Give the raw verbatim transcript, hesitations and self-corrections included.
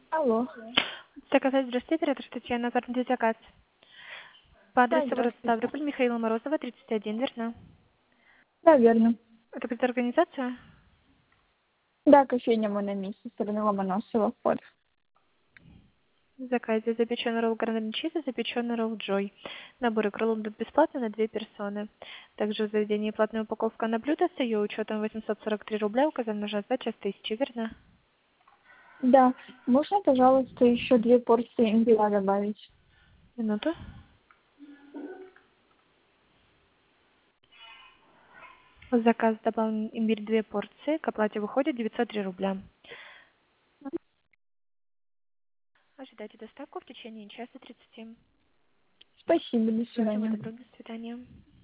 Алло. Заказать, здравствуйте, оператор Татьяна, оформить заказ. По Да, адресу город здравствуйте. Ставрополь, Михаила Морозова, тридцать один, верно? Да, верно. Это будет организация? Да, кофейня мы на месте, стороны Ломоносова, вход. В заказе запеченный ролл гранат чиз, запеченный ролл Джой. Наборы крылом будут бесплатно на две персоны. Также в заведении платная упаковка на блюдо с ее учетом восемьсот сорок три рубля, указан нужна сдача с тысячи, верно? Да, можно, пожалуйста, еще две порции имбиря добавить? Минуту. В заказ добавлен имбирь две порции, к оплате выходит девятьсот три рубля. Ожидайте доставку в течение часа тридцати. Спасибо, до Всего свидания. доброго, до свидания.